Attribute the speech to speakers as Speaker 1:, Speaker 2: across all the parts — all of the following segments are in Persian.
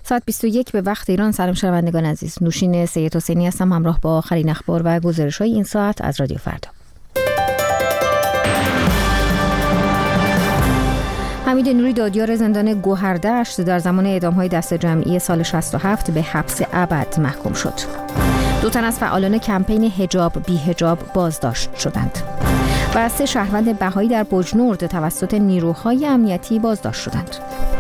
Speaker 1: ساعت 21 به وقت ایران. سلام شنوندگان عزیز، نوشین سید حسینی هستم همراه با آخرین اخبار و گزارش‌های این ساعت از رادیو فردا. حمید نوری دادیار زندان گوهردشت در زمان اعدام‌های دسته جمعی سال 67 به حبس ابد محکوم شد. 2 تن از فعالان کمپین حجاب بی حجاب بازداشت شدند و 3 شهروند بهایی در بجنورد توسط نیروهای امنیتی بازداشت شدند.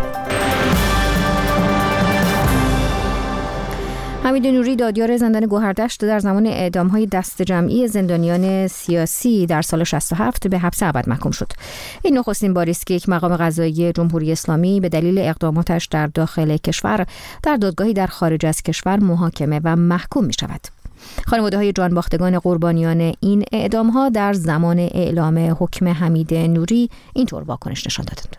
Speaker 1: حمید نوری دادیار زندان گوهردشت در زمان اعدام‌های دسته جمعی زندانیان سیاسی در سال 67 به حبس ابد محکوم شد. این نخستین باری است که یک مقام قضایی جمهوری اسلامی به دلیل اقداماتش در داخل کشور در دادگاهی در خارج از کشور محاکمه و محکوم می‌شود. خانواده‌های جانباختگان قربانیان این اعدام‌ها در زمان اعلام حکم حمید نوری اینطور واکنش نشان دادند.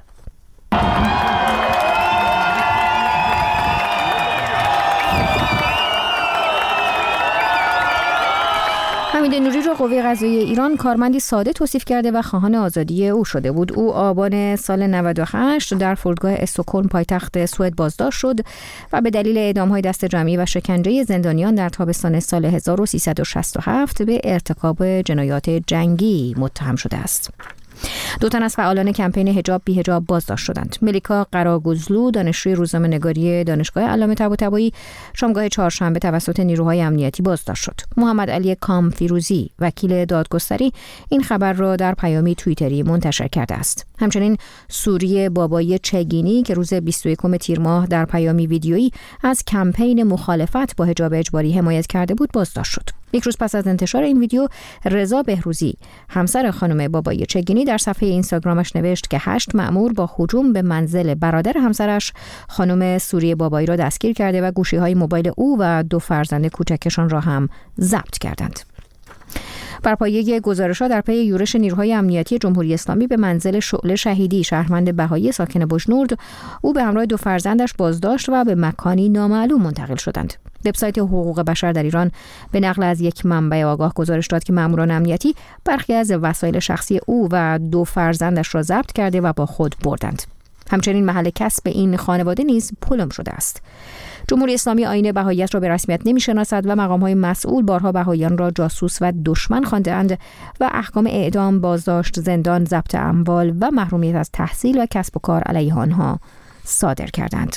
Speaker 1: حمید نوری را قوه قضاییه ایران کارمندی ساده توصیف کرده و خواهان آزادی او شده بود. او آبان سال 98 در فرودگاه استکهلم پایتخت سوئد بازداشت شد و به دلیل اعدام‌های دسته جمعی و شکنجه زندانیان در تابستان سال 1367 به ارتکاب جنایات جنگی متهم شده است. 2 تن از فعالان کمپین حجاب بی حجاب بازداشت شدند. ملیکا قراگوزلو دانشجوی روزنامه‌نگاری دانشگاه علامه طباطبایی شامگاه چهارشنبه توسط نیروهای امنیتی بازداشت شد. محمد علی کامفیروزی وکیل دادگستری این خبر را در پیامی توییتری منتشر کرده است. همچنین سوری بابایی چگینی که روز 21 تیر ماه در پیامی ویدیویی از کمپین مخالفت با حجاب اجباری حمایت کرده بود بازداشت شد. 1 روز پس از انتشار این ویدیو، رضا بهروزی همسر خانم بابایی چگینی در صفحه اینستاگرامش نوشت که 8 مأمور با هجوم به منزل برادر همسرش خانم سوری بابایی را دستگیر کرده و گوشی‌های موبایل او و 2 فرزند کوچکشان را هم ضبط کردند. بر پایه گزارش‌ها در پی یورش نیروهای امنیتی جمهوری اسلامی به منزل شعله شهیدی شهروند بهایی ساکن بجنورد، او به همراه 2 فرزندش بازداشت و به مکانی نامعلوم منتقل شدند. وبسایت حقوق بشر در ایران به نقل از یک منبع آگاه گزارش داد که ماموران امنیتی برخی از وسایل شخصی او و 2 فرزندش را ضبط کرده و با خود بردند. همچنین محل کسب این خانواده نیز پلم شده است. جمهوری اسلامی آیین بهاییت را به رسمیت نمی‌شناسد و مقام‌های مسئول بارها بهاییان را جاسوس و دشمن خوانده‌اند و احکام اعدام، بازداشت، زندان، ضبط اموال و محرومیت از تحصیل و کسب و کار علیه آنها صادر کردند.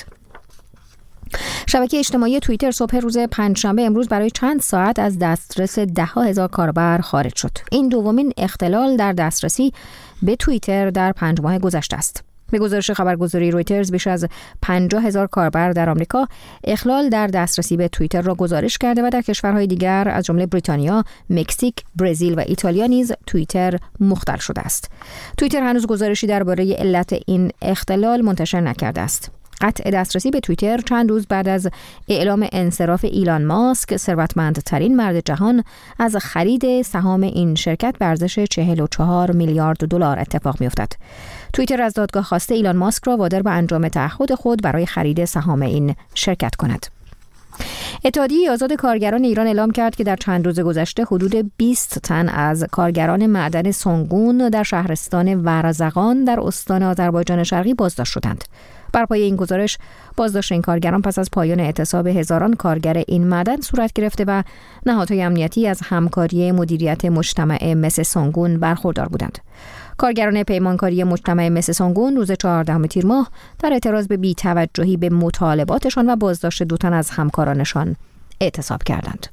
Speaker 1: شبکه اجتماعی توییتر صبح روز پنجشنبه امروز برای چند ساعت از دسترس 10,000 کاربر خارج شد. این دومین اختلال در دسترسی به توییتر در 5 ماه گذشته است. به گزارش خبرگزاری رویترز بیش از 50,000 کاربر در آمریکا اخلال در دسترسی به توییتر را گزارش کرده و در کشورهای دیگر از جمله بریتانیا، مکزیک، برزیل و ایتالیا نیز توییتر مختل شده است. توییتر هنوز گزارشی درباره علت این اختلال منتشر نکرده است. قطع دسترسی به توییتر چند روز بعد از اعلام انصراف ایلان ماسک، ثروتمندترین مرد جهان، از خرید سهام این شرکت به ارزش 44 میلیارد دلار اتفاق می‌افتد. توییتر از دادگاه خواسته ایلان ماسک را وادار به انجام تعهد خود برای خرید سهام این شرکت کند. اتحادیه آزاد کارگران ایران اعلام کرد که در چند روز گذشته حدود 20 تن از کارگران معدن سنگون در شهرستان ورزقان در استان آذربایجان شرقی بازداشت شدند. بر پایه این گزارش، بازداشت این کارگران پس از پایان اعتصاب هزاران کارگر این معدن صورت گرفته و نهادهای امنیتی از همکاری مدیریت مجتمع مس سنگون برخوردار بودند. کارگران پیمانکاری مجتمع مس سنگون روز 14 تیر ماه در اعتراض به بی‌توجهی به مطالباتشان و بازداشت 2 تن از همکارانشان اعتصاب کردند.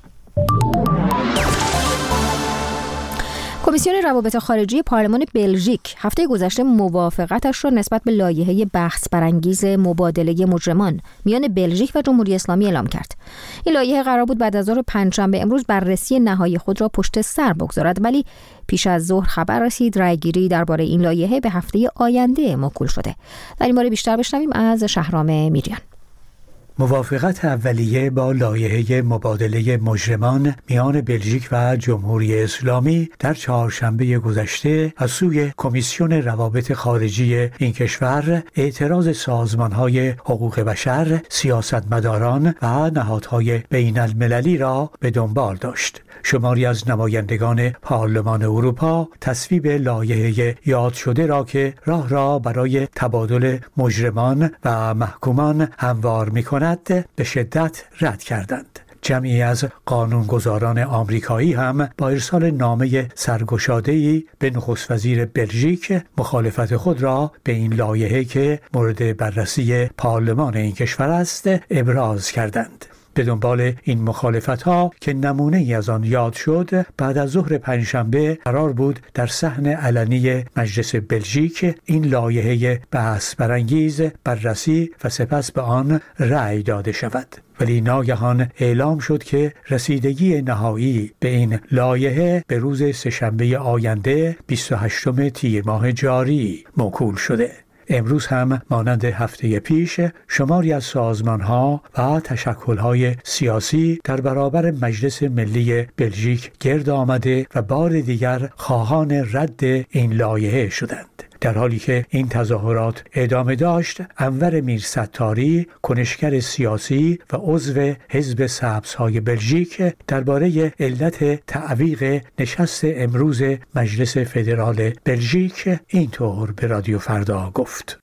Speaker 1: کمیسیون روابط خارجی پارلمان بلژیک هفته گذشته موافقتش را نسبت به لایحه بحث برانگیز مبادله مجرمان میان بلژیک و جمهوری اسلامی اعلام کرد. این لایحه قرار بود بعد از ظهر پنجشنبه امروز بررسی نهایی خود را پشت سر بگذارد، ولی پیش از ظهر خبر رسید رأیگیری درباره این لایحه به هفته آینده موکول شده. در این باره بیشتر بشنویم از شهرام میریان.
Speaker 2: موافقت اولیه با لایحه مبادله مجرمان میان بلژیک و جمهوری اسلامی در چهارشنبه گذشته از سوی کمیسیون روابط خارجی این کشور اعتراض سازمان‌های حقوق بشر، سیاستمداران و نهادهای بین المللی را به دنبال داشت. شماری از نمایندگان پارلمان اروپا تصویب لایحه یاد شده را که راه را برای تبادل مجرمان و محکومان هموار می‌کند به شدت رد کردند. جمعی از قانونگذاران آمریکایی هم با ارسال نامه سرگشاده‌ای به نخست وزیر بلژیک مخالفت خود را به این لایحه که مورد بررسی پارلمان این کشور است ابراز کردند. به دنبال این مخالفت‌ها که نمونه‌ای از آن یاد شد، بعد از ظهر پنجشنبه قرار بود در صحن علنی مجلس بلژیک این لایحه بحث برانگیز بررسی و سپس به آن رأی داده شود. ولی ناگهان اعلام شد که رسیدگی نهایی به این لایحه به روز سه‌شنبه آینده 28 تیر ماه جاری موکول شده. امروز هم مانند هفته پیش شماری از سازمان‌ها و تشکل‌های سیاسی در برابر مجلس ملی بلژیک گرد آمده و بار دیگر خواهان رد این لایحه شدند. در حالی که این تظاهرات ادامه داشت، انور میرستاری، کنشگر سیاسی و عضو حزب سبزهای بلژیک، درباره علت تعویق نشست امروز مجلس فدرال بلژیک اینطور به رادیو فردا گفت: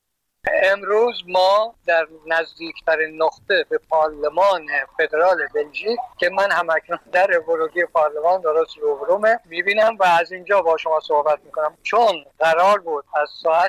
Speaker 3: امروز ما در نزدیکترین نقطه به پارلمان فدرال بلژیک که من همکنون در ورودی پارلمان درست روبرومه میبینم و از اینجا با شما صحبت میکنم، چون قرار بود از ساعت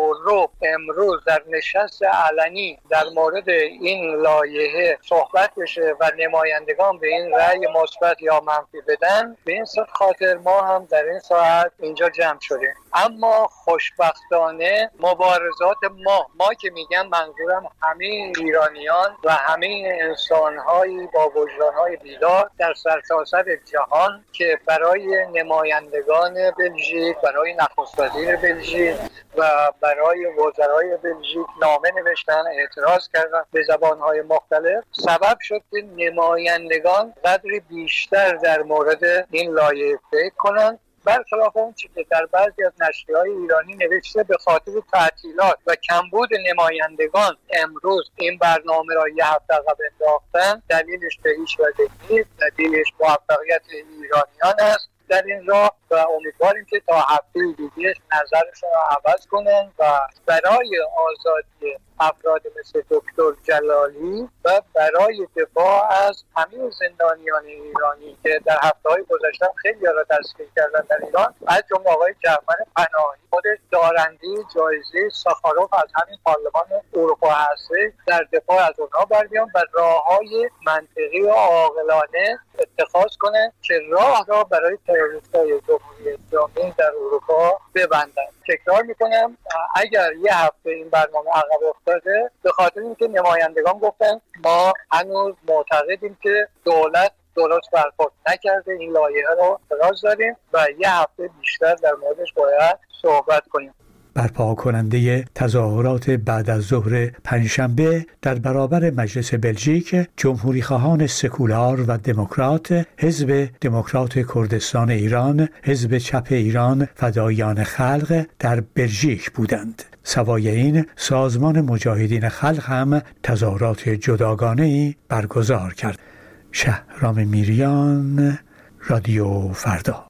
Speaker 3: 2 امروز در نشست علنی در مورد این لایحه صحبت بشه و نمایندگان به این رأی مثبت یا منفی بدن. به این خاطر ما هم در این ساعت اینجا جمع شدیم. اما خوشبختانه مبارزات ما که میگم منظورم همه ایرانیان و همه انسان‌های با وجدان‌های بیدار در سرتاسر جهان که برای نمایندگان بلژیک، برای نخست وزیر بلژیک و برای وزرای بلژیک نامه نوشتن، اعتراض کردن به زبان‌های مختلف، سبب شد که نمایندگان قدری بیشتر در مورد این لایحه فکر کنند، برخلاف اون چیزی که در بعضی از نشریه‌های ایرانی نوشته به خاطر تعطیلات و کمبود نمایندگان امروز این برنامه را یه هفته عقب انداختن. دلیلش به هیچ وجه نیست، دلیلش موفقیت ایرانیان است در این راه و امیدواریم که تا هفته دیگه نظرشون رو عوض کنن و برای آزادی افراد مثل دکتر جلالی و برای دفاع از همه زندانیان ایرانی که در هفته‌های گذشته خیلی را دستگیر کردن در ایران، از جمله آقای جعفر پناهی خودش دارنده جایزه ساخاروف از همین پارلمان اروپا هست، در دفاع از اونها بردیان و راه‌های منطقی و عاقلانه اتخاذ کنه که راه را برای تروریست‌های جمهوری اسلامی در اروپا ببندند. تکرار میکنم اگر یه هفته این برنامه عقب افتاده به خاطر اینکه نمایندگان گفتن ما هنوز معتقدیم که دولت درست برخورد نکرده، این لایحه رو اعتراض داریم و یه هفته بیشتر در موردش باید صحبت کنیم.
Speaker 2: برپا کننده تظاهرات بعد از ظهر پنجشنبه در برابر مجلس بلژیک، جمهوری خواهان سکولار و دموکرات، حزب دموکرات کردستان ایران، حزب چپ ایران فداییان خلق در بلژیک بودند. سوای این، سازمان مجاهدین خلق هم تظاهرات جداگانه‌ای برگزار کرد. شهرام میریان، رادیو فردا.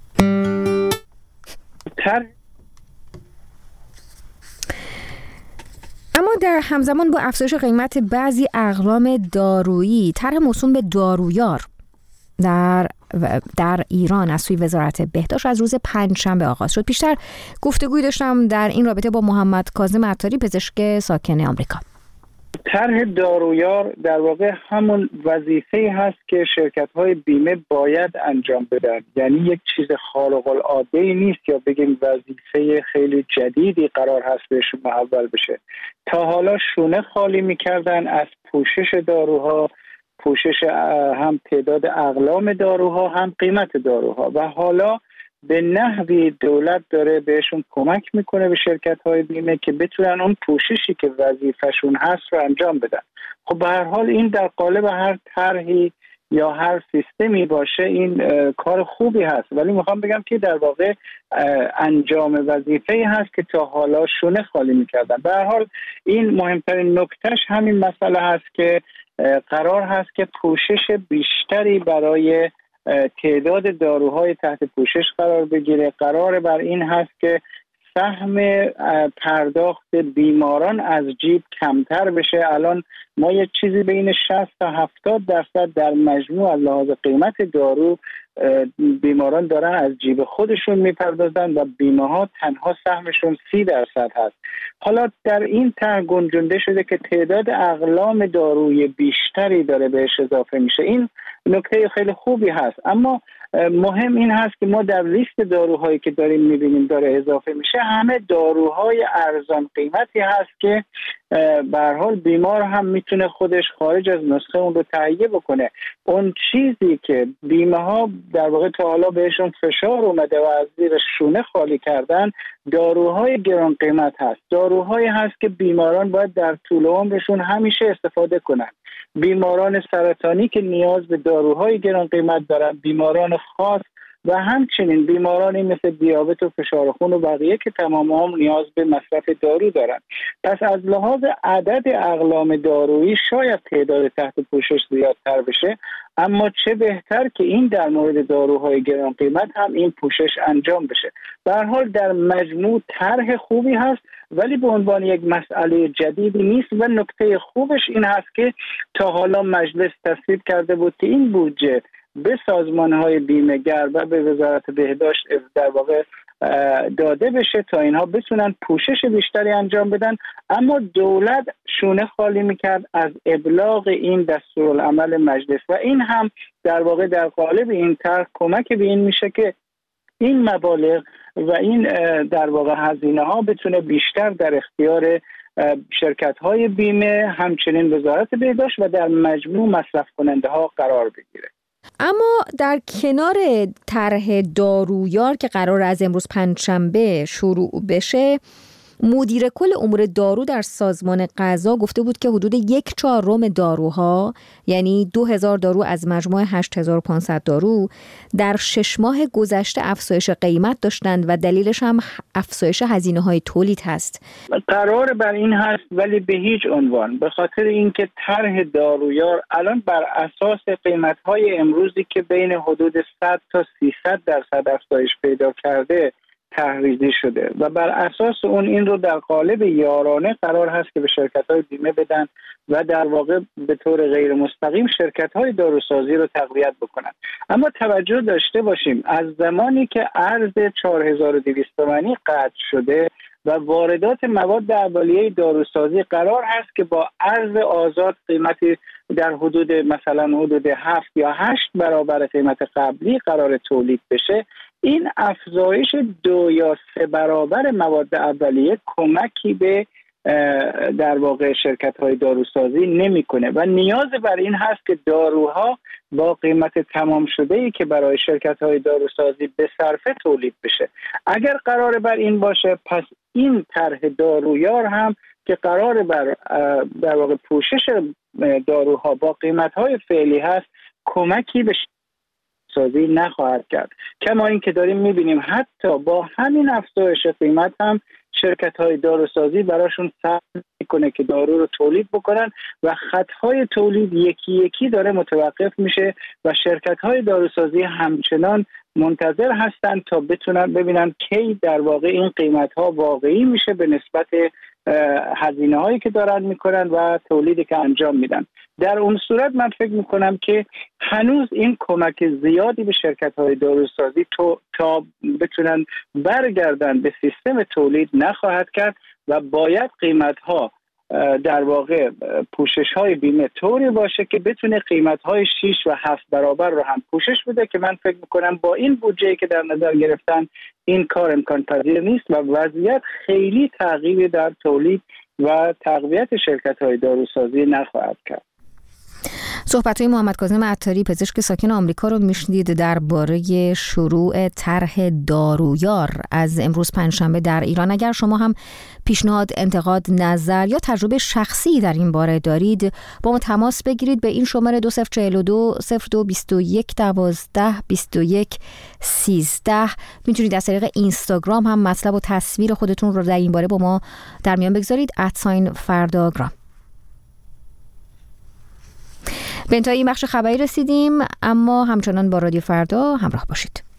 Speaker 1: اما در همزمان با افزایش قیمت بعضی اقلام دارویی، طرح موسوم به دارویار در ایران از سوی وزارت بهداشت از روز پنجشنبه آغاز شد. پیشتر گفتگوی داشتم در این رابطه با محمد کاظم عطاری، پزشک ساکن آمریکا.
Speaker 4: طرح دارویار در واقع همون وظیفه‌ای هست که شرکت‌های بیمه باید انجام بدن، یعنی یک چیز خارق العاده‌ای نیست یا بگیم وظیفه خیلی جدیدی قرار هست بهشون محول بشه. تا حالا شونه خالی می‌کردن از پوشش داروها، پوشش هم تعداد اقلام داروها هم قیمت داروها، و حالا به نحوی دولت داره بهشون کمک میکنه به شرکت‌های بیمه که بتونن اون پوششی که وظیفه‌شون هست رو انجام بدن. خب به هر حال این در قالب هر طرحی یا هر سیستمی باشه این کار خوبی هست، ولی میخوام بگم که در واقع انجام وظیفه‌ای هست که تا حالا شونه خالی میکردن. به هر حال این مهمترین نکتهش همین مسئله هست که قرار هست که پوشش بیشتری برای تعداد داروهای تحت پوشش قرار بگیره. قرار بر این هست که سهم پرداخت بیماران از جیب کمتر بشه. الان ما یه چیزی بین 60 تا 70% در مجموع از لحاظ قیمت دارو بیماران دارن از جیب خودشون میپردازن و بیمه ها تنها سهمشون 30% هست. حالا در این طرح گنجونده شده که تعداد اقلام داروی بیشتری داره بهش اضافه میشه. این نکته خیلی خوبی هست، اما مهم این هست که ما در لیست داروهایی که داریم میبینیم داره اضافه میشه همه داروهای ارزان قیمتی هست که به هر حال بیمار هم میتونه خودش خارج از نسخه اون رو تهیه بکنه. اون چیزی که بیمه ها در واقع تا حالا بهشون فشار اومده و از زیر شونه خالی کردن داروهای گران قیمت هست. داروهایی هست که بیماران باید در طول عمرشون همیشه استفاده کنن. بیماران سرطانی که نیاز به داروهای گران قیمت دارن، بیماران خاص و همچنین بیمارانی مثل دیابت و فشار خون و بقیه که تمام عمر نیاز به مصرف دارو دارن. پس از لحاظ عدد اقلام دارویی شاید تعداد تحت پوشش زیادتر بشه، اما چه بهتر که این در مورد داروهای گران قیمت هم این پوشش انجام بشه. به هر حال در مجموع طرح خوبی هست، ولی به عنوان یک مسئله جدیدی نیست و نکته خوبش این هست که تا حالا مجلس تصویب کرده بود که این بودجه به سازمان‌های بیمه‌گر و به وزارت بهداشت در واقع داده بشه تا اینها بتونن پوشش بیشتری انجام بدن، اما دولت شونه خالی میکرد از ابلاغ این دستورالعمل مجلس و این هم در واقع در قالب این طرح کمک به این میشه که این مبالغ و این در واقع هزینه ها بتونه بیشتر در اختیار شرکت های بیمه، همچنین وزارت بهداشت و در مجموع مصرف کننده ها قرار بگیره.
Speaker 1: اما در کنار طرح دارویار که قرار از امروز پنجشنبه شروع بشه، مدیر کل امور دارو در سازمان غذا گفته بود که حدود 1/4 داروها، یعنی 2000 دارو از مجموع 8500 دارو، در 6 ماه گذشته افزایش قیمت داشتند و دلیلش هم افزایش هزینه‌های تولید هست.
Speaker 4: قرار بر این هست، ولی به هیچ عنوان، به خاطر اینکه طرح دارویار الان بر اساس قیمت‌های امروزی که بین حدود 100 تا 300% افزایش پیدا کرده تحریزی شده و بر اساس اون این رو در قالب یارانه قرار هست که به شرکت‌های بیمه بدن و در واقع به طور غیر مستقیم شرکت‌های داروسازی رو تقویت بکنن. اما توجه داشته باشیم از زمانی که ارز 4200 تومانی قطع شده و واردات مواد اولیه داروسازی قرار هست که با ارز آزاد قیمتی در حدود مثلا حدود 7 یا 8 برابر قیمت قبلی قرار تولید بشه، این افزایش 2 یا 3 برابر مواد اولیه کمکی به در واقع شرکت‌های داروسازی نمی‌کنه و نیاز بر این هست که داروها با قیمت تمام شده‌ای که برای شرکت‌های داروسازی به صرفه تولید بشه. اگر قرار بر این باشه، پس این طرح دارویار هم که قرار بر در واقع پوشش داروها با قیمت‌های فعلی هست کمکی به سازی نخواهد کرد. کما این که داریم می‌بینیم حتی با همین افزایش قیمت هم شرکت‌های داروسازی براشون سخت میکنه که دارو رو تولید بکنن و خطهای تولید یکی یکی داره متوقف میشه و شرکت‌های داروسازی همچنان منتظر هستن تا بتونن ببینن کی در واقع این قیمت‌ها واقعی میشه به نسبت هزینه‌هایی که دارن میکنن و تولیدی که انجام میدن. در اون صورت من فکر میکنم که هنوز این کمک زیادی به شرکت‌های داروسازی تا بتونن برگردن به سیستم تولید نخواهد کرد و باید قیمت‌ها در واقع پوشش‌های بیمه طوری باشه که بتونه قیمت‌های 6 و 7 برابر رو هم پوشش بده که من فکر میکنم با این بودجه‌ای که در نظر گرفتن این کار امکان پذیر نیست و وضعیت خیلی تغییری در تولید و تقویت شرکت‌های داروسازی نخواهد کرد.
Speaker 1: صحبت‌های محمد کاظم عطاری پزشک ساکن آمریکا رو میشنید درباره شروع طرح دارویار از امروز پنجشنبه در ایران. اگر شما هم پیشنهاد، انتقاد، نظر یا تجربه شخصی در این باره دارید با ما تماس بگیرید به این شماره 2042 0221 12 21 13. میتونید از طریق اینستاگرام هم مطلب و تصویر خودتون رو در این باره با ما در میان بگذارید @فرداگرام. به انتهای این بخش خبری رسیدیم، اما همچنان با رادیو فردا همراه باشید.